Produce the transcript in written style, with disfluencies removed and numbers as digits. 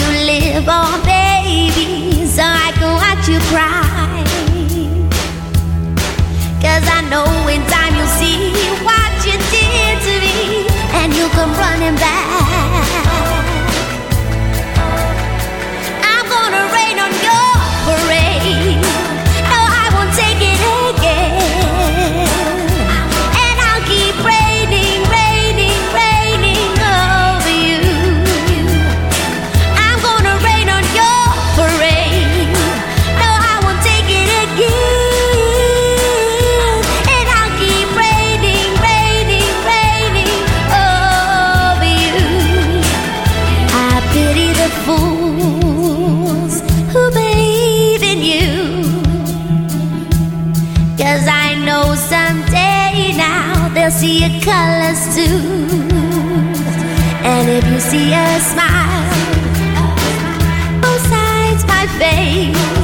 you live, oh baby, so I can watch you cry. 'Cause I know in time you'll see what you did to me, and you'll come running back. I'm gonna rain on your parade. No, I won't take it again. And I'll keep raining, raining, raining over you. I'm gonna rain on your parade. No, I won't take it again. And I'll keep raining, raining, raining over you. I pity the fools who believe in you. 'Cause I know someday now they'll see your colors too. And if you see a smile, both sides my face,